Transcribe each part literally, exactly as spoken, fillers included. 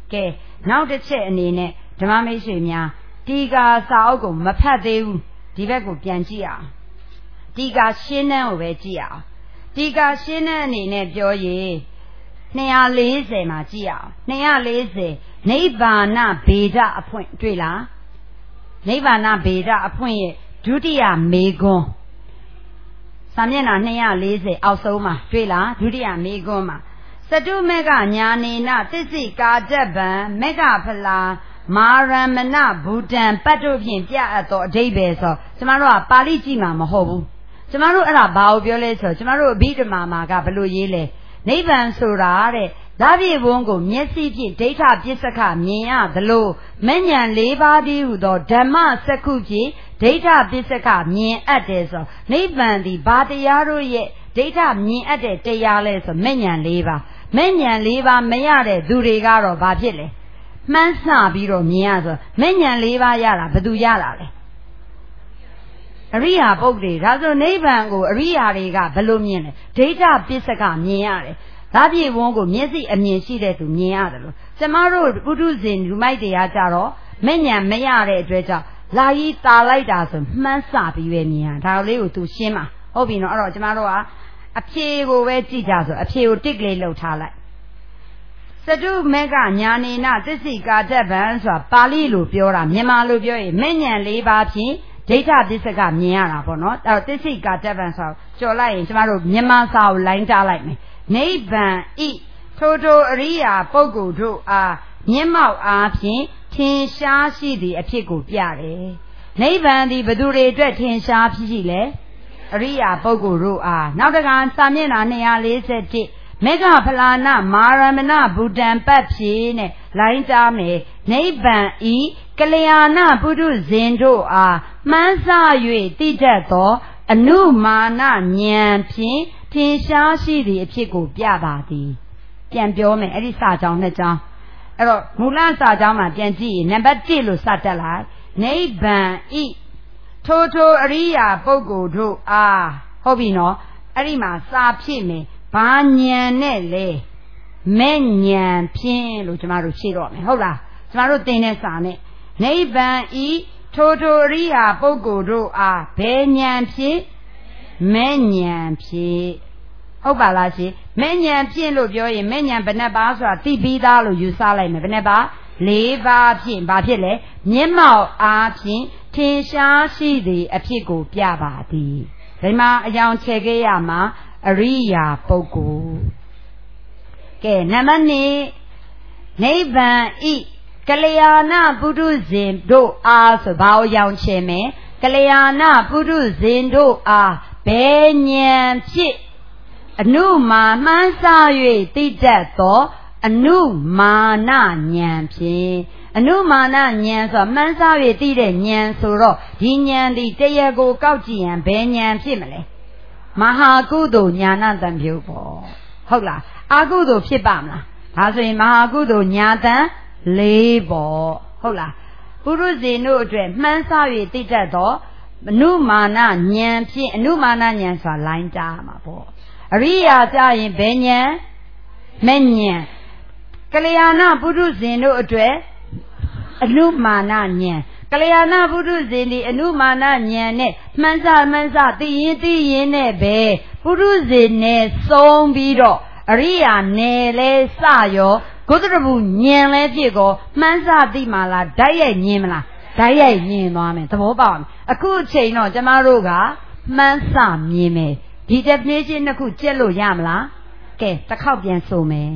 ကဲနောက်တစ်ချက်အနေနဲ့ဓမ္မမိတ်ဆွေများတီကာစာအုပ်ကိုမဖတ်သေးဘူးဒီဘက်ကိုပြန်ကြည့်အောင်တီကာရှင်းနှန်းကိုပဲကြည့်အောင်တီကာရှင်းနှန်းအနေနဲ့ပြောရင်နှစ်ရာလေးဆယ်မှာကြည့်အောင်နှစ်ရာလေးဆယ်နိဗ္ဗာနဗေဒအဖွင့်တွေ့လားနိဗ္ဗာနဗေဒအဖွင့်ရဲ့ဒုတိယမေခွန်းစာမျက်နှာနှစ်ရာလေးဆယ်အောက်ဆုံးမှာတွေ့လားဒုတိယမေခွန်းမှာစတုမေကညာနေနသစ္စိကာတဗံမေကဖလာမာရမဏဘူတံပတ်တို့ဖြင့်ပြအပ်သောအဓိပ္ပာယ်ဆိုကျမတို့ကပါဠိကြည့်မှာမဟုတ်ဘူးကျမတို့အဲ့ဒါဘာကိုပြောလဲဆိုကျမတို့အဘိဓမ္မာမှာကဘယ်လိုရေးလဲနိဗ္ဗာန်ဆိုတာတဲ့ဓာပြေဘုံကိုမျက်စိဖြင့်ဒိဋ္ဌပစ္စကမြင်ရသလိုမဉ္ဇဉ်၄ပါးတည်းဟူသောဓမ္မစက္ခုဖြင့်ဒိဋ္ဌပစ္စကမြင်အပ်တယ်ဆိုနိဗ္ဗာန်ဒီဘာတရားတို့ရဲ့ဒိဋ္ဌမြင်အပ်တဲ့တရားလဲဆိုမဉ္ဇဉ်၄ပါးမဉ္ဇဉ်၄ပါးမရတဲ့သူတွေကတော့ဘာဖြစ်လဲမှန်းဆပြီးတော့မြင်ရဆိုမဉ္ဇဉ်၄ပါးရတာဘယ်သူရတာလဲအရိယာပုဂ္ဂိုလ်ဒါဆိုနိဗ္ဗာန်ကိုအရိယာတွေကဘယ်လိုမြင်လဲဒိဋ္ဌပစ္စကမြင်ရတယ်ဓာပြေဝန်းကိုမျက်စိအမြင်ရှိတဲ့သူမြင်ရတယ်လို့ကျမတို့ပုထုဇဉ်လူမိုက်တရားကြတော့မဉ္ဇဉ်မရတဲ့အတွက်ကြောင့်လာကြီးတာလိုက်တာဆိုမှန်းဆပြီးပဲမြင်ရဒါလေးကိုသူရှင်းပါဟုတ်ပြီနော်အဲ့တော့ကျမတို့ကအဖြေကိုပဲကြည့်ကြဆိုအဖြေကိုတစ်ကလေးလှုပ်ထားလိုက်စတုမေကညာနေနသစ္စိကာတဗံဆိုတာပါဠိလိုပြောတာမြန်မာလိုပြောရင်မဉ္ဇဉ်၄ပါးဖြင့်ဒိဋ္ဌပစ္စကမြင်ရတာပေါ့နော်အဲ့တော့သစ္စိကာတဗံဆိုကြော်လိုက်ရင်ကျမတို့မြန်မာစာကိုလိုင်းထားလိုက်မယ်နိဗ္ဗာန်ဤထိုထိုအရိယာပုဂ္ဂိုလ်တို့အားမျက်မှောက်အားဖြင့်ထင်ရှားရှိသည့်အဖြစ်ကိုပြတယ်နိဗ္ဗာန်ဒီဘသူတွေအတွက်ထင်ရှားဖြစ်ရှိလဲအရိယာပုဂ္ဂိုလ်တို့အားနောက်တကစာမျက်နှာနှစ်ရာလေးဆယ်မေဃဖလာနမာရမဏဘူတံပတ်ဖြင့်နဲ့လိုင်းတားမယ်နိဗ္ဗာန်ဤကလျာဏပုထုဇဉ်တို့အားမှန်းဆ၍တိတတ်သောအနုမာနဉာဏ်ဖြင့်ထင်ရှားရှိသည့်အဖြစ်ကိုပြပါသည်ပြန်ပြောမယ်အဲ့ဒီစာကြောင်းနှစ်ကြောင်းအဲ့တော့မူလစာကြောင်းမှာပြန်ကြည့်ရင်နံပါတ်၁လို့စတက်လိုက်နိဗ္ဗာန်ဤထိုထိုအရိယာပုဂ္ဂိုလ်တို့အားဟုတ်ပြီနော်အဲ့ဒီမှာစာဖြစ်မယ်ဘာဉာဏ်နဲ့လဲမဲ့ဉာဏ်ဖြင့်လို့ကျမတို့ရှင်းတော့မယ်ဟုတ်လားကျမတို့သင်တဲ့စာနဲ့နိဗ္ဗာန်ဤထိုထိုအရိယာပုဂ္ဂိုလ်တို့အားဘယ်ဉာဏ်ဖြင့်မဲ့ဉာဏ်ဖြင့်ဟုတ်ပါလားရှင်မဲ့ဉာဏ်ဖြင့်လို့ပြောရင်မဲ့ဉာဏ်ဘယ်နှပါဆိုတာသိပြီးသားလို့ယူဆလိုက်မယ်ဘယ်နှပါ၄ပါးဖြင့်ဘာဖြစ်လဲမျက်မှောက်အားဖြင့်ထင်ရှားရှိသည့်အဖြစ်ကိုပြပါသည်ဒီမှာအကြောင်းချဲခဲ့ရမှာအရိယာပုဂ္ဂိုလ်ကဲနံပါတ်၂နိဗ္ဗာန်ဤကလျာဏပုထုဇဉ်တို့အားဆိုဘာကိုရောင်ချယ်မယ်ကလျာဏပုထုဇဉ်တို့အားဘယ်ဉာဏ်ဖြင့်အနုမာမှန်းဆ၍သိတတ်သောအနုမာနဉာဏ်ဖြင့်အနုမာနဉာဏ်ဆိုမှန်းဆ၍သိတဲ့ဉာဏ်ဆိုတော့ဒီဉာဏ်ဒီတရားကိုကောက်ကြည့်ရင်ဘယ်ဉာဏ်ဖြစ်မလဲမဟာကုသိုလ်ညာဏတံပြုပေါ့ဟုတ်လားအာကုသိုလ်ဖြစ်ပါမလားဒါဆိုရင်မဟာကုသိုလ်ညာတံလေးပေါ့ဟုတ်လားပုရုဇဉ်တို့အတွက်မှန်းဆ၍သိတတ်သောအနုမာနဉာဏ်ဖြင့်အနုမာနဉာဏ်ဆိုတာလိုင်းတားမှာပေါ့အရိယာကြရင်ဘယ်ဉာဏ်မဲ့ဉာဏ်ကလျာဏပုရုဇဉ်တို့အတွက်အနုမာနဉာဏ်ကလျာဏပုထုဇဉ်ဒီအနုမာနဉာဏ်နဲ့မှန်းဆမှန်းဆသိရင်သိရင်နဲ့ပဲပုထုဇဉ်နဲ့ဆုံးပြီးတော့အရိယာနယ်လဲစရောဂုတ္တရဘူးဉာဏ်လဲဖြစ်ကောမှန်းဆသိမှလားဓာတ်ရိုက်ဉာဏ်မလားဓာတ်ရိုက်ဉာဏ်သွားမယ်သဘောပေါက်မယ်အခုအချိန်တော့ကျမတို့ကမှန်းဆမြင်မယ်ဒီ definition နှစ်ခုကျက်လို့ရမလားကဲတစ်ခေါက်ပြန်ဆိုမယ်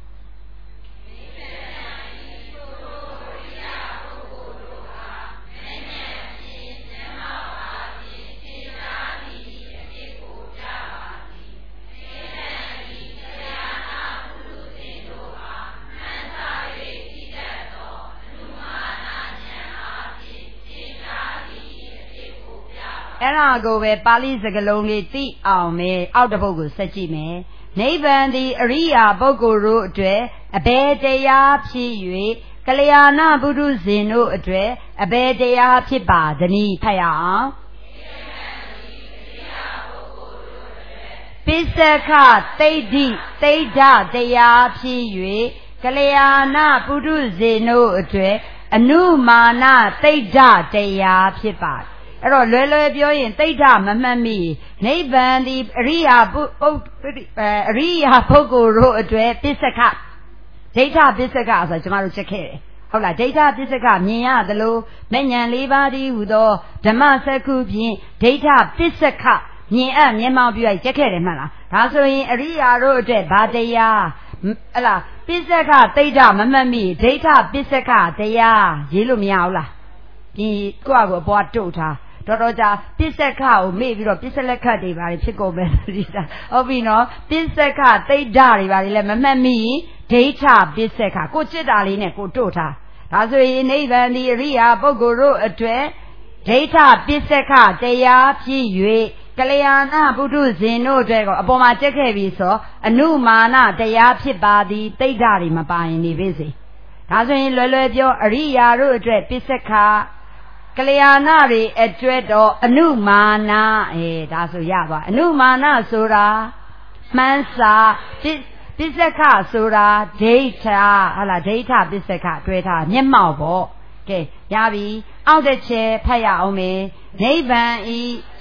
အဲ့ဒါကိုပဲပါဠိစကားလုံးလေးသိအောင်မယ်အောက်တစ်ပုဒ်ကိုဆက်ကြည့်မယ်နိဗ္ဗာန်သည်အရိယာပုဂ္ဂိုလ်တို့အတွက်အဘယ်တရားဖြစ်၍ကလျာဏပုထုဇဉ်တို့အတွက်အဘယ်တရားဖြစ်ပါသနည်းဖတ်ရအောင်ပစ္စကသိဋ္ဌိသိဋ္ဌတရားဖြစ်၍ကလျာဏပုထုဇဉ်တို့အတွက်အနုမာနတိဋ္ဌတရားဖြစ်ပါတယ်အဲ့တော့လွယ်လွယ်ပြောရင်တိဋ္ဌမမှတ်မိနိဗ္ဗာန်ဒီအရိယာပုပုအရိယာပုဂ္ဂိုလ်တို့အတွက်ပစ္စကဒိဋ္ဌပစ္စကဆိုကျွန်တော်တို့ချက်ခဲ့တယ်ဟုတ်လားဒိဋ္ဌပစ္စကမြင်ရသလိုမဲ့ဉဏ်လေးပါးတည်းဟူသောဓမ္မစက္ခုဖြင့်ဒိဋ္ဌပစ္စကမြင်အပ်မြင်မောက်ပြရချက်ခဲ့တယ်မှတ်လားဒါဆိုရင်အရိယာတို့အတွက်ဘာတရားဟလာပစ္စကတိဋ္ဌမမှတ်မိဒိဋ္ဌပစ္စကတရားရေးလို့မရဘူးလားပြီးကိုယ့်အကိုအပေါ်တုတ်ထားတော်တော်ကြာပစ္စကကိုမေ့ပြီးတော့ပစ္စလက်ခတ်တွေပါဖြစ်ကုန်မယ်ဒီစားဟုတ်ပြီနော်ပစ္စကတိဋ္ဌတွေပါလေမမှတ်မိဒိဋ္ဌပစ္စကကိုจิตတာလေးနဲ့ကိုတုတ်ထားဒါဆိုရင်နိဗ္ဗာန်ဒီအရိယာပုဂ္ဂိုလ်တို့အတွက်ဒိဋ္ဌပစ္စကတရားဖြစ်၍ကလျာဏပုထုဇဉ်တို့အတွက်ကိုအပေါ်မှာကျက်ခဲ့ပြီဆိုအနုမာနတရားဖြစ်ပါသည်တိဋ္ဌတွေမပါရင်နေပြီစေဒါဆိုရင်လွယ်လွယ်ပြောအရိယာတို့အတွက်ပစ္စကကလျာဏတွေအတွက်တော့အနုမာနအဲဒါဆိုရပါအနုမာနဆိုတာမှန်းစာပစ္စကဆိုတာဒိဋ္ဌဟာလားဒိဋ္ဌပစ္စကတွဲထားမျက်မှောက်ပေါ့ကဲရပြီအောက်တစ်ချက်ဖတ်ရအောင်မယ်နိဗ္ဗာန်ဤ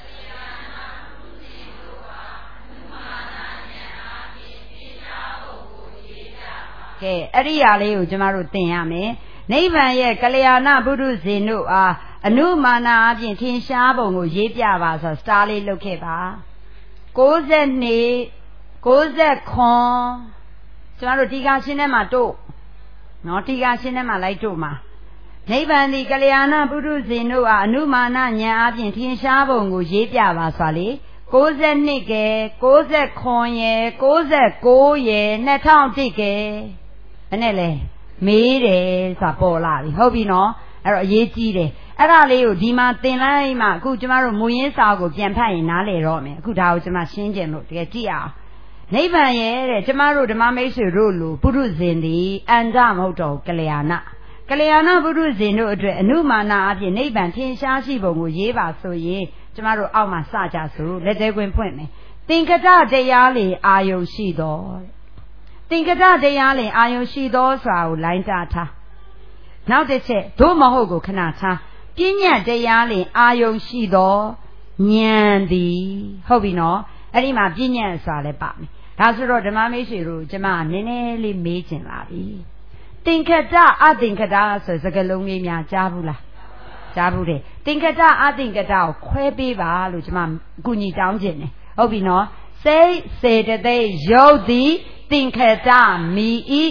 ကဲအဲ့ဒီဟာလေးကိုကျမတို့သင်ရမယ်နိဗ္ဗာန်ရဲ့ကလျာဏပုထုဇဉ်တို့အားအနုမာနအပြင်ထင်ရှားပုံကိုရေးပြပါဆိုစတားလေးလုပ်ခဲ့ပါကိုးဆယ်နှစ်ကိုးဆယ်ခွန်ကျမတို့ဒီကရှင်းထဲမှာတို့နော်ဒီကရှင်းထဲမှာလိုက်တို့မှာနိဗ္ဗာန်ဒီကလျာဏပုထုဇဉ်တို့အားအနုမာနဉာဏ်အပြင်ထင်ရှားပုံကိုရေးပြပါဆိုလေကိုးဆယ်နှစ်ကဲကိုးဆယ်ခွန်ရယ်ကိုးဆယ်ကိုးရယ်နှစ်ထောင်တစ်ကဲဘယ်နဲ့လဲမေးတယ်ဆိုတာပေါ်လာပြီဟုတ်ပြီနော်အဲ့တော့အရေးကြီးတယ်အဲ့ဒါလေးကိုဒီမှာသင်လိုက်မှအခုကျမတို့မူရင်းစာကိုပြန်ဖတ်ရင်နားလည်တော့မယ်အခုဒါကိုကျမရှင်းကြလို့တကယ်ကြည့်အောင်နိဗ္ဗာန်ရဲ့တဲ့ကျမတို့ဓမ္မမိတ်ဆွေတို့လိုပုထုဇဉ်သည်အန္တမဟုတ်တော့ကလျာဏကလျာဏပုထုဇဉ်တို့အတွက်အနုမာနအပြင်နိဗ္ဗာန်ထင်ရှားရှိပုံကိုရေးပါဆိုရင်ကျမတို့အောက်မှာစကြစို့လက်သေးခွင်ဖွင့်မယ်သင်္ကတတရားလေအာယုရှိတော်သင်္ကတတရားလေအာယုရှိတော်ဆိုတာကိုလိုင်းကြထားနောက်တစ်ချက်သို့မဟုတ်ကိုခဏထားပညာတရားလေအာယုရှိတော်ဉာဏ်သည်ဟုတ်ပြီနော်အဲ့ဒီမှာပညာဆိုတာလည်းပါမယ်ဒါဆိုတော့ဓမ္မမိတ်ဆွေတို့ကျမနည်းနည်းလေးမေးချင်လာပြီသင်္ကတအသင်္ကတဆိုစကားလုံးလေးများကြားဘူးလားကြားဘူးတယ်သင်္ကတအသင်္ကတကိုခွဲပေးပါလို့ကျမအကူညီတောင်းခြင်းတယ်ဟုတ်ပြီနော်စိတ်စေတသိက်ရုပ်သည်သင်္ကတမိဤ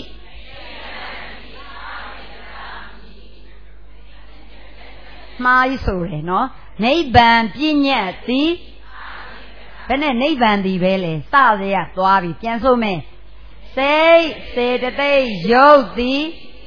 မှားဆိုရယ်နော်နိဗ္ဗာန်ပြည့်ညတ်သည်ဘယ်နဲ့နိဗ္ဗာန်သည်ပဲလေစရရသွားပြီပြန်ဆိုမယ်စိတ်စေတသိက်ရုပ်သည်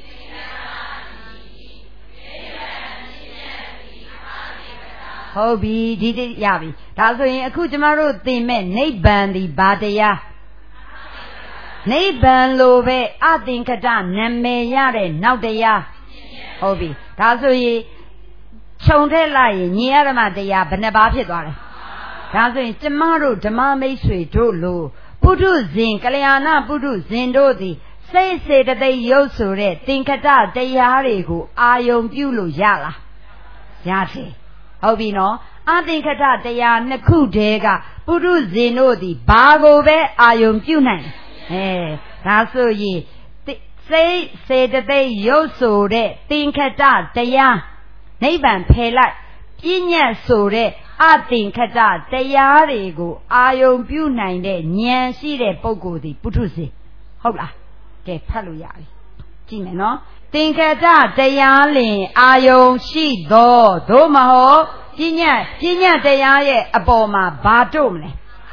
ဟုတ်ပြီဒီတိရပြီဒါဆိုရင်အခုကျမတို့သင်မဲ့နိဗ္ဗာန်သည်ဘာတရားနိဗ္ဗာန်လိုပဲအသင်္ကတနာမည်ရတဲ့နောက်တရားဟုတ်ပြီဒါဆိုရင်ခြုံထည့်လိုက်ရင်ညီရဓမ္မတရားဘယ်နှပါးဖြစ်သွားလဲဒါဆိုရင်ကျမတို့ဓမ္မမိတ်ဆွေတို့လိုပုထုဇဉ်ကလျာဏပုထုဇဉ်တို့သည်စိတ်စေတသိက်ရုပ်ဆိုတဲ့သင်္ကတတရားတွေကိုအာယုံပြုလို့ရလားရတယ်ဟုတ်ပြီနော်အသင်္ကတတရားနှစ်ခုတည်းကပုထုဇဉ်တို့သည်ဘာကိုပဲအာယုံပြုနိုင်အဲဒါဆိုရင်စိတ်စေတသိက်ရုပ်ဆိုတဲ့သင်္ကတတရားနိဗ္ဗာန်ဖယ်လိုက်ပြဉ္ညာဆိုတဲ့အသင်္ခတတရားတွေကိုအာယုံပြုနိုင်တဲ့ဉာဏ်ရှိတဲ့ပုဂ္ဂိုလ်ဒီပုထုဇဉ်ဟုတ်လားကဲဖတ်လို့ရပြီကြည့်မယ်နော်သင်္ခတတရားလင်အာယုံရှိသောသို့မဟုတ်ပြဉ္ညာပြဉ္ညာတရားရဲ့အပေါ်မှာဘာတို့မလဲ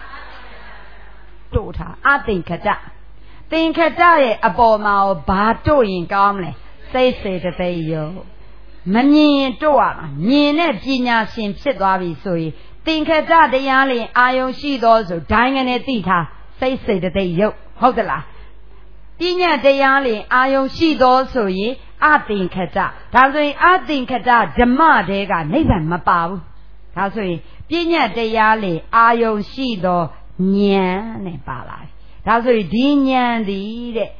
တို့ထားအသင်္ခတသင်္ခတရဲ့အပေါ်မှာဘာတို့ရင်ကောင်းမလဲစိတ်စေတသိက်ယုံမမြင်ရင်တို့ရမှာမြင်တဲ့ပညာရှင်ဖြစ်သွားပြီဆိုရင်သင်္ခတတရားလင်အာယုံရှိသောဆိုဒိုင်းကနေသိထားစိတ်စေတသိက်ရုပ်ဟုတ်သလားပညာတရားလင်အာယုံရှိသောဆိုရင်အသင်္ခတဒါဆိုရင်အသင်္ခတဓမ္မတဲကနိဗ္ဗာန်မပါဘူးဒါဆိုရင်ပညာတရားလင်အာယုံရှိသောဉာဏ်နဲ့ပါလာတယ်ဒါဆိုရင်ဒီဉာဏ်သည်တဲ့အ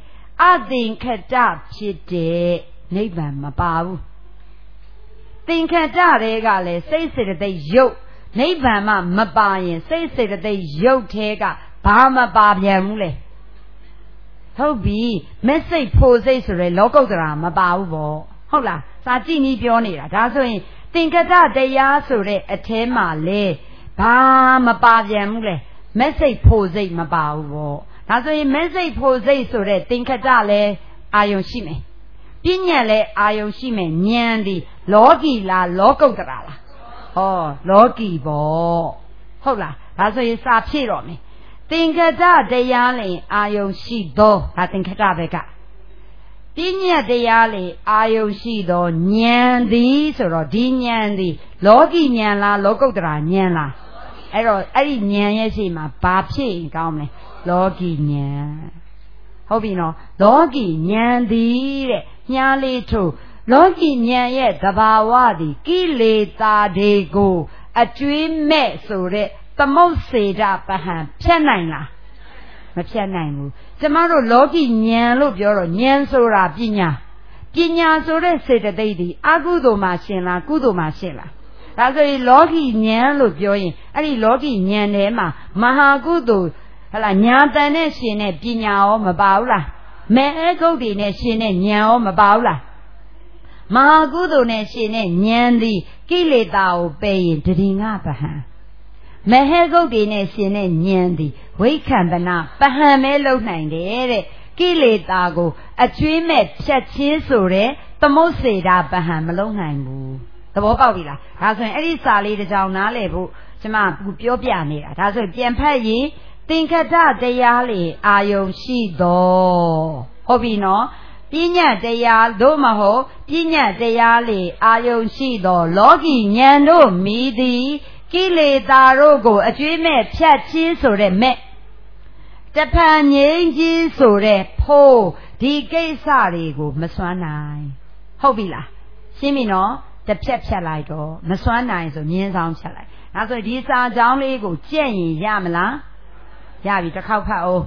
အသင်္ခတဖြစ်တဲ့နိဗ္ဗာန်မပါဘူးသင်္ခတတွေကလည်းစိတ်စေတသိက်ရုပ်နိဗ္ဗာန်မှမပါရင်စိတ်စေတသိက်ရုပ်ထဲကဘာမပါပြန်ဘူးလေဟုတ်ပြီမက်စိတ်ဖို့စိတ်ဆိုရယ်လောကုတ္တရာမပါဘူးပေါ့ဟုတ်လားစာကြည့်နီးပြောနေတာဒါဆိုရင်သင်္ခတတရားဆိုတဲ့အထဲမှာလေဘာမပါပြန်ဘူးလေမက်စိတ်ဖို့စိတ်မပါဘူးပေါ့ဒါဆိုရင်မက်စိတ်ဖို့စိတ်ဆိုတဲ့သင်္ခတလည်းအာယုံရှိမယ်ပညာလည်းအာယုံရှိမယ်ဉာဏ်ဒီလောကီလားလောကုတ္တရာလားဟောလောကီပေါ့ဟုတ်လားဒါဆိုရင်စာဖြည့်တော့မယ်သင်္ခတတရားလည်းအာယုံရှိသောဒါသင်္ခတဘက်ကပညာတရားလေအာယုရှိသောဉာဏ်သည်ဆိုတော့ဒီဉာဏ်သည်လောကီဉာဏ်လားလောကုတ္တရာဉာဏ်လားအဲ့တော့အဲ့ဒီဉာဏ်ရဲ့ရှိမှာဘာဖြစ်ရင်ကောင်းမလဲလောကီဉာဏ်ဟုတ်ပြီနော်လောကီဉာဏ်သည်တဲ့ညားလေးထို့လောကီဉာဏ်ရဲ့သဘာဝသည်ကိလေသာတွေကိုအကျွေးမဲ့ဆိုတဲ့သမုတ်စေတပဟံဖြတ်နိုင်လားမဖြတ်နိုင်ဘူးကျမတို့လောကီဉာဏ်လို့ပြောတော့ဉာဏ်ဆိုတာပညာပညာဆိုတဲ့စေတသိက်ဒီအကုသိုလ်မှာရှင်လားကုသိုလ်မှာရှင်လားဒါဆိုရင်လောကီဉာဏ်လို့ပြောရင်အဲ့ဒီလောကီဉာဏ်ထဲမှာမဟာကုသိုလ်ဟလာညာတန်နဲ့ရှင်တဲ့ပညာရောမပါဘူးလားမဲအကုတ်တွေနဲ့ရှင်တဲ့ဉာဏ်ရောမပါဘူးလားမဟာကုသိုလ်နဲ့ရှင်တဲ့ဉာဏ်ဒီကိလေသာကိုပယ်ရင်တတိငါပဟံမဟေဂုတ်တွေနဲ့ရှင်တဲ့ဉာဏ်သည်ဝိခံပနာပဟံမဲလုံနိုင်တယ်တဲ့ကိလေသာကိုအကျွေးမဲ့ဖြတ်ချင်းဆိုတဲ့သမုတ်စေတာပဟံမလုံနိုင်ဘူးသဘောပေါက်ပြီလားဒါဆိုရင်အဲ့ဒီစာလေးတစ်ကြောင်နားလည်ဖို့ကျမပြောပြနေတာဒါဆိုရင်ပြန်ဖတ်ရင်သင်္ခတတရားလေအာယုံရှိတော်ဟုတ်ပြီနော်ပညာတရားတို့မဟုတ်ပညာတရားလေအာယုံရှိတော်လောကီဉာဏ်တို့မိသည်ကိလေသာတို့ကိုအကျွေးမဲ့ဖြတ်ချင်းဆိုတဲ့မဲ့တဖန်ငြိမ်းချင်းဆိုတဲ့ဖိုးဒီကိစ္စတွေကိုမစွမ်းနိုင်ဟုတ်ပြီလားရှင်းပြီနော်တစ်ဖြတ်ဖြတ်လိုက်တော့မစွမ်းနိုင်ဆိုမြင်းဆောင်ဖြတ်လိုက်ဒါဆိုဒီစာကြောင်းလေးကိုကြက်ရင်ရမလားရပြီတစ်ခေါက်ဖတ်အောင်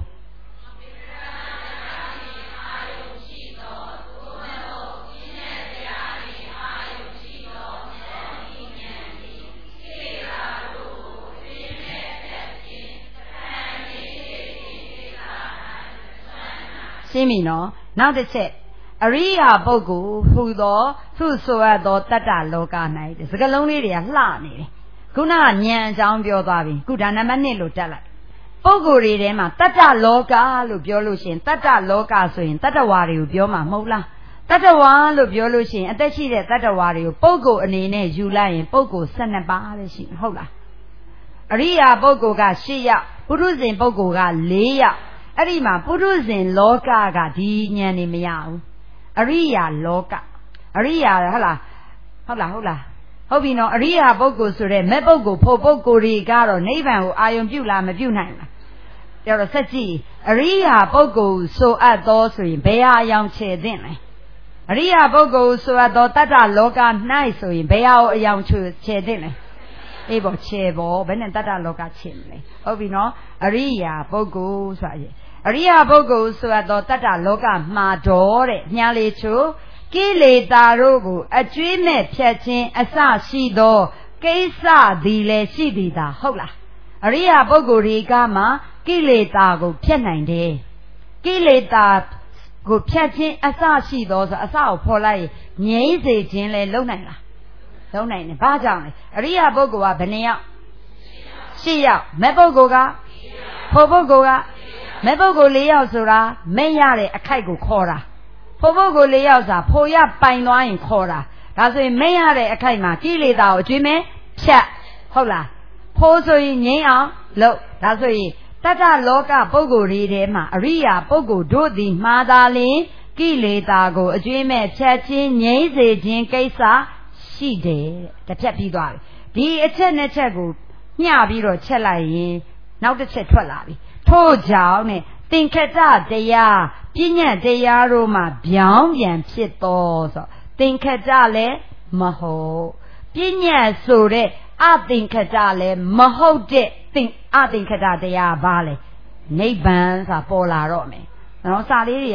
ရှင်းပြီနော်နောက်တစ်ချက်အရိယာပုဂ္ဂိုလ်ဟူသောသူဆိုအပ်သောတတ္တလောက၌စကားလုံးလေးတွေကလှနေတယ်ခုနကဉာဏ်အကြောင်းပြောသွားပြီခုဒါနံပါတ်နှစ်လို့တက်လိုက်ပုဂ္ဂိုလ်တွေထဲမှာတတ္တလောကလို့ပြောလို့ရှိရင်တတ္တလောကဆိုရင်တတ္တဝါတွေကိုပြောမှာမဟုတ်လားတတ္တဝါလို့ပြောလို့ရှိရင်အသက်ရှိတဲ့တတ္တဝါတွေကိုပုဂ္ဂိုလ်အနေနဲ့ယူလိုက်ရင်ပုဂ္ဂိုလ်၁၂ပါးလည်းရှိဟုတ်လားအရိယာပုဂ္ဂိုလ်က၈ယောက်ပုရုဇဉ်ပုဂ္ဂိုလ်က၄ယောက်အဲ့ဒီမှာပုရုဇဉ်လောကကဒီဉာဏ်နေမရဘူးအရိယာလောကအရိယာဟုတ်လားဟုတ်လားဟုတ်လားဟုတ်ပြီနော်အရိယာပုဂ္ဂိုလ်ဆိုတဲ့မဲ့ပုဂ္ဂိုလ်ဖို့ပုဂ္ဂိုလ်တွေကတော့နိဗ္ဗာန်ကိုအာယုံပြုလားမပြုနိုင်လားပြောတော့ဆက်ကြည့်အရိယာပုဂ္ဂိုလ်ဆိုအပ်သောဆိုရင်ဘယ်ဟာအယောင်ခြေသင့်လဲအရိယာပုဂ္ဂိုလ်ဆိုအပ်သောတတ္တလောက၌ဆိုရင်ဘယ်ဟာကိုအယောင်ခြေသင့်လဲအေးပေါ့ခြေပေါ့ဘယ်နဲ့တတ္တလောကခြေမလဲဟုတ်ပြီနော်အရိယာပုဂ္ဂိုလ်ဆိုရင်အရိယာပုဂ္ဂိုလ်ဆိုတော့တတ္တလောကမှာတော်တဲ့ညာလေချိုကိလေသာတို့ကိုအကျွေးမဲ့ဖြတ်ခြင်းအစရှိသောကိစ္စသည်လည်းရှိသည်သာဟုတ်လားအရိယာပုဂ္ဂိုလ်တွေကမှကိလေသာကိုဖြတ်နိုင်တယ်ကိလေသာကိုဖြတ်ခြင်းအစရှိသောဆိုအစကိုဖော်လိုက်ငြိမ့်စေခြင်းလည်းလုံနိုင်လားလုံနိုင်တယ်ဘာကြောင့်လဲအရိယာပုဂ္ဂိုလ်ကဘယ်နှယောက်ရှစ်ယောက်မဲ့ပုဂ္ဂိုလ်ကဖို့ပုဂ္ဂိုလ်ကမဲ့ပုဂ္ဂိုလ်၄ယောက်ဆိုတာမဲ့ရတဲ့အခိုက်ကိုခေါ်တာဖို့ပုဂ္ဂိုလ်၄ယောက်ဆိုတာဖို့ရပိုင်သွားရင်ခေါ်တာဒါဆိုရင်မဲ့ရတဲ့အခိုက်မှာကိလေသာကိုအကျွေးမဲ့ဖြတ်ဟုတ်လားဖို့ဆိုရင်ငြိမ်းအောင်လုပ်ဒါဆိုရင်တတ္တလောကပုဂ္ဂိုလ်တွေထဲမှာအရိယာပုဂ္ဂိုလ်တို့သည်မှားသာလျှင်ကိလေသာကိုအကျွေးမဲ့ဖြတ်ခြင်းငြိမ်းစေခြင်းကိစ္စရှိတယ်တစ်ဖြတ်ပြီးသွားပြီဒီအချက်နှစ်ချက်ကိုမျှပြီးတော့ချက်လိုက်ရင်နောက်တစ်ချက်ထွက်လာပြီထို့ကြောင့်နဲ့သင်္ခတတရားပညာတရားတို့မှာပြောင်းပြန်ဖြစ်တော်ဆိုသင်္ခတလည်းမဟုတ်ပညာဆိုတဲ့အသင်္ခတလည်းမဟုတ်တဲ့သင်အသင်္ခတတရားဘာလဲနိဗ္ဗာန်ဆိုတာပေါ်လာတော့မယ်နော်စာလေးတွေက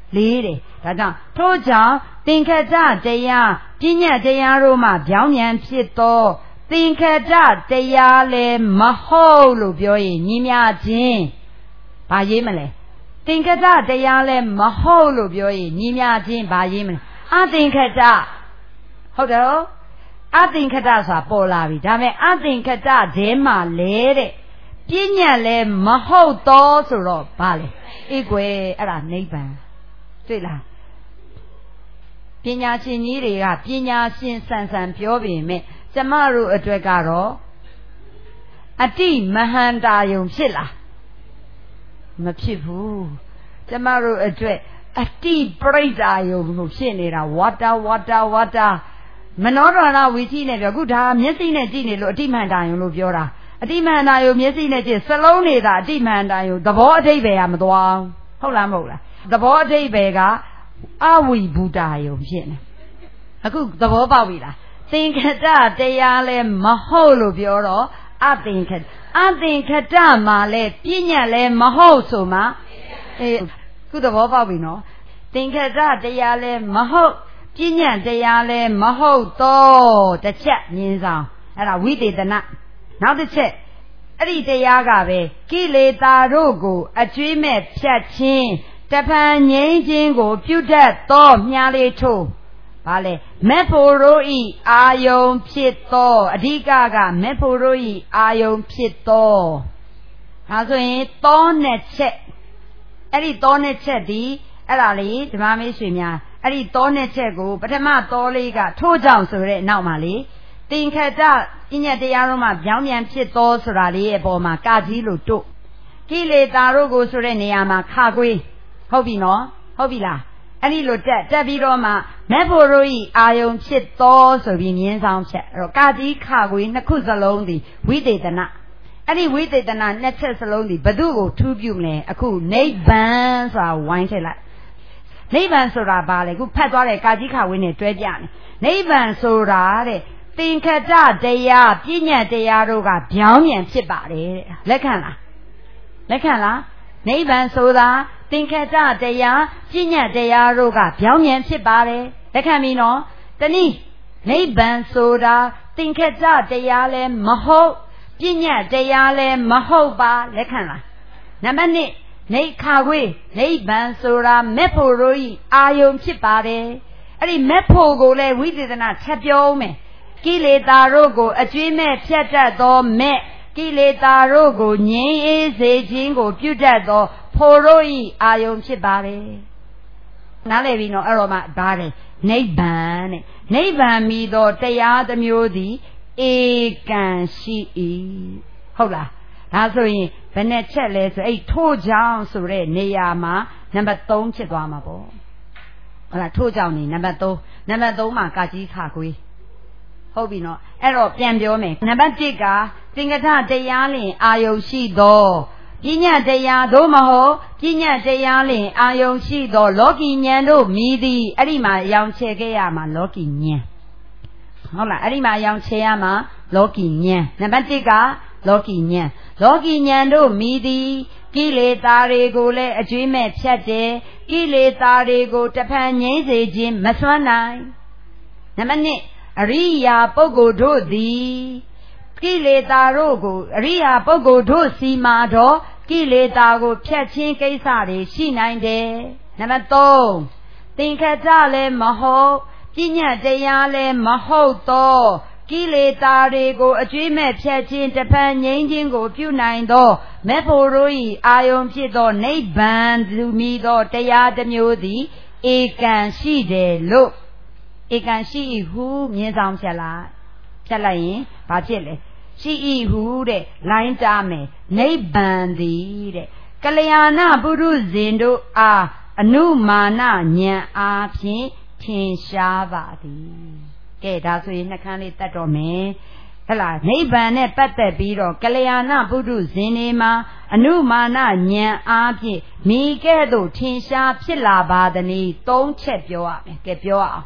လေးတယ်ဒါကြောင့်ထို့ကြောင့်သင်္ခတ္တတရားပညာတရားတို့မှပြောင်းပြန်ဖြစ်သောသင်္ခတ္တတရားလည်းမဟုတ်လို့ပြောရင်ညီမျှခြင်းဘာရေးမလဲသင်္ခတ္တတရားလည်းမဟုတ်လို့ပြောရင်ညီမျှခြင်းဘာရေးမလဲအသင်္ခတ္တဟုတ်တယ်အသင်္ခတ္တဆိုတာပေါ်လာပြီဒါပေမဲ့အသင်္ခတ္တဒဲမှာလဲတဲ့ပညာလည်းမဟုတ်တော့ဆိုတော့ဘာလဲအေးကွယ်အဲ့ဒါနိဗ္ဗာန်တွေ့လားပညာရှင်ကြီးတွေကပညာရှင်ဆန်ဆန်ပြောပေမဲ့ကျမတို့အတွက်ကတော့အတိမဟန္တာယုံဖြစ်လားမဖြစ်ဘူးကျမတို့အတွက်အတိပရိဒာယုံကိုဖြစ်နေတာဝါတာဝါတာဝါတာမနောဒရဏဝိသိနဲ့ပြောအခုဒါမျက်စိနဲ့ကြည့်နေလို့အတိမဟန္တာယုံလို့ပြောတာအတိမဟန္တာယုံမျက်စိနဲ့ကြည့်စလုံးနေတာအတိမဟန္တာယုံသဘောအဓိပ္ပာယ်ကမသွားဟုတ်လားမဟုတ်လားသဘောအဓိပ္ပာယ်ကအဝိဘူတာယုံဖြစ်နေအခုသဘောပေါက်ပြီလားသင်္ခတ္တတရားလဲမဟုတ်လို့ပြောတော့အသင်္ခတ္တအသင်္ခတ္တမှာလဲပညာလဲမဟုတ်ဆိုမှအေးခုသဘောပေါက်ပြီနော်သင်္ခတ္တတရားလဲမဟုတ်ပညာတရားလဲမဟုတ်တော့တစ်ချက်မြင်ဆောင်အဲ့ဒါဝိသေသနနောက်တစ်ချက်အဲ့ဒီတရားကပဲကိလေသာတို့ကိုအကျွေးမဲ့ဖြတ်ခြင်းတဖန်ငြိမ်းခြင်းကိုပြုတတ်သောမြားလေးထိုးဘာလဲမေဖို့တို့ဤအာယုံဖြစ်သောအဓိကကမေဖို့တို့ဤအာယုံဖြစ်သောဒါဆိုရင်သောနဲ့ချက်အဲ့ဒီသောနဲ့ချက်ဒီအဲ့ဒါလေးဓမ္မမေးရွှေများအဲ့ဒီသောနဲ့ချက်ကိုပထမသောလေးကထိုးကြောင်ဆိုတဲ့နောက်မှာလေသင်္ခတ္တပညာတရားတို့မှာပြောင်းပြန်ဖြစ်သောဆိုတာလေးရဲ့အပေါ်မှာကာကြီးလို့တို့ကိလေသာတို့ကိုဆိုတဲ့နေရာမှာခါကွေးဟုတ်ပြီနော်ဟုတ်ပြီလားအဲ့ဒီလိုတက်တက်ပြီးတော့မှမေဖို့တို့ဤအာယုံဖြစ်သောဆိုပြီးမြင်းဆောင်ချက်အဲ့တော့ကာကြီးခါကွေးနှစ်ခုစလုံးဒီဝိသေသနအဲ့ဒီဝိသေသနနှစ်ချက်စလုံးဒီဘု து ကိုထူးပြုမလဲအခုနိဗ္ဗာန်ဆိုတာဝိုင်းထည့်လိုက်နိဗ္ဗာန်ဆိုတာဘာလဲခုဖတ်သွားတဲ့ကာကြီးခါဝင်းနဲ့တွဲပြနေနိဗ္ဗာန်ဆိုတာတဲ့သင်္ခတ္တတရားပညာတရားတို့ကပြောင်းပြန်ဖြစ်ပါတယ်တဲ့လက်ခံလားလက်ခံလားနိဗ္ဗာန်ဆိုတာသင်္ခတ္တတရားပညာတရားတို့ကပြောင်းပြန်ဖြစ်ပါတယ်လက်ခံပြီနော်တနည်းနိဗ္ဗာန်ဆိုတာသင်္ခတ္တတရားလည်းမဟုတ်ပညာတရားလည်းမဟုတ်ပါလက်ခံလားနံပါတ်နှစ်နေခါခွေနိဗ္ဗာန်ဆိုတာမေဖို့တို့ဤအာယုံဖြစ်ပါတယ်အဲ့ဒီမေဖို့ကိုလည်းဝိသေသနာထပ်ပြောမယ်ကိလေသာတို့ကိုအကျွေးမဲ့ဖြတ်တတ်သောမဲ့ကိလေသာတို့ကိုငြိမ်းအေးစေခြင်းကိုပြုတတ်သောဖို့တို့ဤအာယုံဖြစ်ပါတယ်နားလည်ပြီနော်အဲ့တော့မှဒါတယ်နိဗ္ဗာန်တဲ့နိဗ္ဗာန်မီသောတရားတစ်မျိုးသည်ဧကံရှိ၏ဟုတ်လားဒါဆိုရင်ဘယ်နဲ့ချက်လဲဆိုအဲ့ထို့ကြောင့်ဆိုတဲ့နေရာမှာနံပါတ်သုံးဖြစ်သွားမှာပေါ့ဟုတ်လားထို့ကြောင့်နေနံပါတ်သုံးနံပါတ်သုံးမှာကာကြီးခါကွေးဟုတ်ပြီနော်အဲ့တော့ပြန်ပြောမယ်နံပါတ်တစ်ကသင်္ကထတရားလင်အာယုံရှိသောပညာတရားသို့မဟုတ်ပညာတရားလင်အာယုံရှိသောလောကီဉာဏ်တို့မြည်သည်အဲ့ဒီမှာရောင်ချယ်ခဲ့ရမှာလောကီဉာဏ်ဟုတ်လားအဲ့ဒီမှာရောင်ချယ်ရမှာလောကီဉာဏ်နံပါတ်တစ်ကလောကီဉာဏ်လောကီဉာဏ်တို့မြည်သည်ကိလေသာတွေကိုလည်းအကျွေးမဲ့ဖြတ်တယ်ကိလေသာတွေကိုတဖန်ငြိမ်းစေခြင်းမစွမ်းနိုင်နံပါတ်နှစ်အရိယာပုဂ္ဂိုလ်တို့သည်ကိလေသာတို့ကိုအရိယာပုဂ္ဂိုလ်တို့စီမှာတော့ကိလေသာကိုဖြတ်ခြင်းကိစ္စတွေရှိနိုင်တယ်နံပါတ်သုံးသင်္ခတ္တလည်းမဟုတ်ပညာတရားလည်းမဟုတ်တော့ကိလေသာတွေကိုအကျွေးမဲ့ဖြတ်ခြင်းတဖန်ငြိမ်းခြင်းကိုပြုနိုင်သောမေဖို့တို့၏အာယုံဖြစ်သောနိဗ္ဗာန်သူမီသောတရားတစ်မျိုးသည်ဧကံရှိတယ်လို့ဧကံရှိ၏ဟုမြင်ဆောင်ဖြတ်လိုက်ဖြတ်လိုက်ရင်ဘာဖြစ်လဲရှိ၏ဟုတဲ့လိုင်းတားမယ်နိဗ္ဗာန်သည်တဲ့ကလျာဏပုရုဇဉ်တို့အားအနုမာနဉာဏ်အားဖြင့်ထင်ရှားပါသည်ကဲဒါဆိုရင်နှခမ်းလေးတတ်တော့မယ်ဟဲ့လားနိဗ္ဗာန်နဲ့ပတ်သက်ပြီးတော့ကလျာဏပုရုဇဉ်တွေမှာအနုမာနဉာဏ်အားဖြင့်မိကဲ့သို့ထင်ရှားဖြစ်လာပါသည်နည်းသုံးချက်ပြောရမယ်ကဲပြောအောင်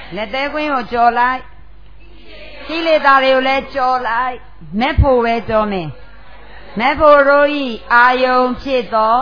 လက်သေးကွင်းကိုကြော်လိုက်ကိလေသာတွေကိုလည်းကြော်လိုက်မဲ့ဖို့ပဲကြော်မယ်မဲ့ဖို့တို့ဤအာယုံဖြစ်သော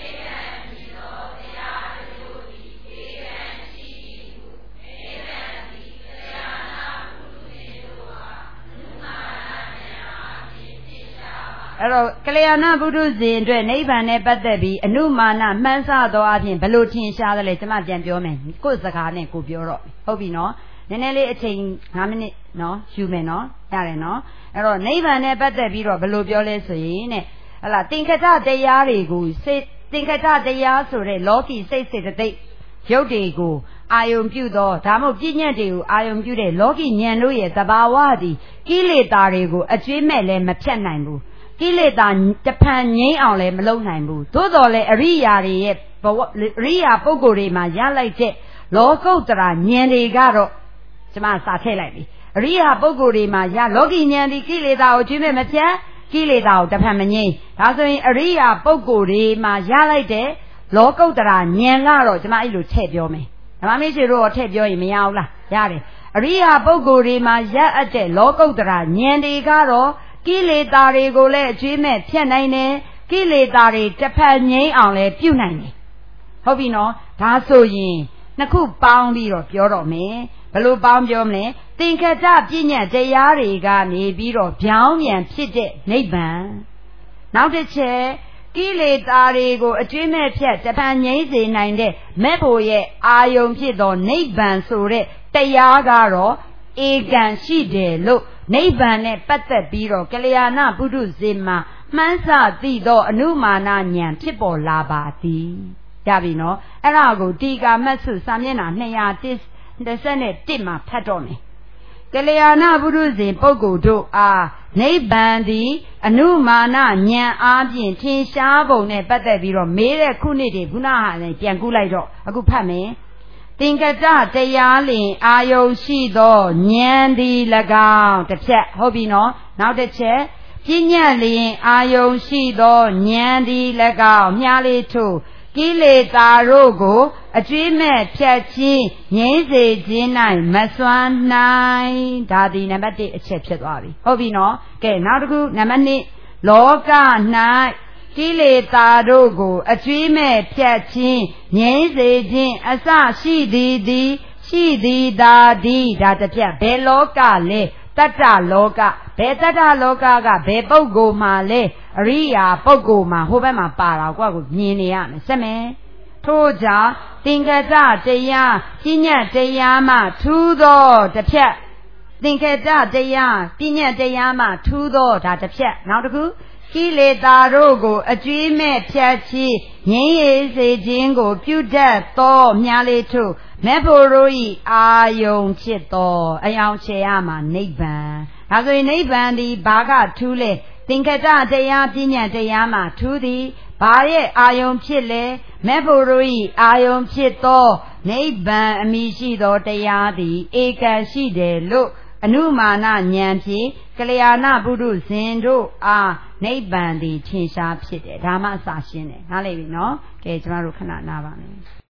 အဲ့တော့ကလျာဏပုထုဇဉ်အတွက်နိဗ္ဗာန်နဲ့ပတ်သက်ပြီးအနုမာနမှန်းဆသောအပြင်ဘလို့ထင်ရှားတယ်လဲကျွန်မပြန်ပြောမယ်ကိုယ်စကားနဲ့ကိုပြောတော့ဟုတ်ပြီနော်နည်းနည်းလေးအချိန်၅မိနစ်နော်ယူမယ်နော်ရတယ်နော်အဲ့တော့နိဗ္ဗာန်နဲ့ပတ်သက်ပြီးတော့ဘလို့ပြောလဲဆိုရင်တဲ့ဟလာသင်္ခတတရားတွေကိုစိတ်သင်္ခတတရားဆိုတဲ့လောကီစိတ်စေတသိက်ရုပ်တွေကိုအာယုံပြုသောဒါမှမဟုတ်ပြဉ္ညာတွေကိုအာယုံပြုတဲ့လောကီဉာဏ်တို့ရဲ့သဘာဝသည်ကိလေသာတွေကိုအကျွေးမဲ့လည်းမဖြတ်နိုင်ဘူးကိလေသာတဖန်ငြိမ်းအောင်လည်းမလုပ်နိုင်ဘူးသို့တော်လည်းအရိယာတွေရဲ့ဘဝအရိယာပုဂ္ဂိုလ်တွေမှာရလိုက်တဲ့လောကုတ္တရာဉာဏ်တွေကတော့ကျွန်မစာထည့်လိုက်ပြီအရိယာပုဂ္ဂိုလ်တွေမှာရလောကီဉာဏ်ဒီကိလေသာကိုကျွေးမဲ့မဖြတ်ကိလေသာကိုတဖန်မငြိမ်းဒါဆိုရင်အရိယာပုဂ္ဂိုလ်တွေမှာရလိုက်တဲ့လောကုတ္တရာဉာဏ်ကတော့ကျွန်မအဲ့လိုထည့်ပြောမယ်ဓမ္မမေရှိတို့ထည့်ပြောရင်မရဘူးလားရတယ်အရိယာပုဂ္ဂိုလ်တွေမှာရအပ်တဲ့လောကုတ္တရာဉာဏ်တွေကတော့ကိလေသာတွေကိုလည်းအကျွေးမဲ့ဖြတ်နိုင်တယ်ကိလေသာတွေတစ်ဖက်ငြိမ်းအောင်လည်းပြုနိုင်တယ်ဟုတ်ပြီနော်ဒါဆိုရင်နှစ်ခုပေါင်းပြီးတော့ပြောတော့မယ်ဘယ်လိုပေါင်းပြောမလဲသင်္ခတပညာတရားတွေကနေပြီးတော့ဗျောင်းပြန်ဖြစ်တဲ့နိဗ္ဗာန်နောက်တစ်ချက်ကိလေသာတွေကိုအကျွေးမဲ့ဖြတ်တစ်ဖက်ငြိမ်းစေနိုင်တဲ့မဲ့ဖို့ရဲ့အာယုံဖြစ်သောနိဗ္ဗာန်ဆိုတဲ့တရားကတော့ဧကံရှိတယ်လို့နိဗ္ဗာန်နဲ့ပတ်သက်ပြီးတော့ကလျာဏပုထုဇဉ်မှာမှန်းဆသိသောအနုမာနဉာဏ်ဖြစ်ပေါ်လာပါသည်ရပြီနော်အဲ့ဒါကိုတီကာမတ်စုစာမျက်နှာ၂၁၁မှာဖတ်တော့မယ်ကလျာဏပုထုဇဉ်ပုဂ္ဂိုလ်တို့အားနိဗ္ဗာန်သည်အနုမာနဉာဏ်အားဖြင့်ထင်ရှားပုံနဲ့ပတ်သက်ပြီးတော့မေးတဲ့ခုနှစ်တွေခုနဟာလည်းပြန်ကူးလိုက်တော့အခုဖတ်မယ်သင်္ကတတရားလင်အာယုံရှိသောဉာဏ်သည်၎င်းတစ်ချက်ဟုတ်ပြီနော်နောက်တစ်ချက်ပညာလင်အာယုံရှိသောဉာဏ်သည်၎င်းမြားလေးထို့ကိလေသာတို့ကိုအကျွေးမဲ့ဖြတ်ခြင်းငြိမ်းစေခြင်း၌မစွမ်းနိုင်ဒါဒီနံပါတ်၁အချက်ဖြစ်သွားပြီဟုတ်ပြီနော်ကဲနောက်တစ်ခုနံပါတ်၂လောက၌ကိလေသာတို့ကိုအကျွေးမဲ့ဖြတ်ခြင်းငြိမ်းစေခြင်းအစရှိသည်သည်ရှိသည်သာသည်ဒါတစ်ပြဘယ်လောကလဲတတ္တလောကဘယ်တတ္တလောကကဘယ်ပုဂ္ဂိုလ်မှာလဲအရိယာပုဂ္ဂိုလ်မှာဟိုဘက်မှာပါတာကွာကိုမြင်နေရမယ်စက်မယ်ထို့ကြောင့်သင်္ကတတရားပညာတရားမှထူးသောတစ်ဖြတ်သင်္ကတတရားပညာတရားမှထူးသောဒါတစ်ဖြတ်နောက်တစ်ခုကိလေသာတို့ကိုအကျွေးမဲ့ဖြတ်ချီငြိမ်းရည်စေခြင်းကိုပြုတတ်သောမြားလေးထုမေဖို့တို့ဤအာယုံဖြစ်သောအယောင်ချေရမှာနိဗ္ဗာန်ဒါဆိုရင်နိဗ္ဗာန်ဒီဘာကထူးလဲသင်္ကတတရားပညာတရားမှာထူးသည်ဘာရဲ့အာယုံဖြစ်လဲမေဖို့တို့ဤအာယုံဖြစ်သောနိဗ္ဗာန်အမိရှိသောတရားသည်ဧကံရှိတယ်လို့အနုမာနဉာဏ်ဖြင့်ကလျာဏပုထုဇဉ်တို့အားနိဗ္ဗာန်သည်ထင်ရှားဖြစ်တယ်ဒါမှအစာရှင်းတယ်နားလည်ပြီနော်ကဲကျမတို့ခဏနားပါမယ်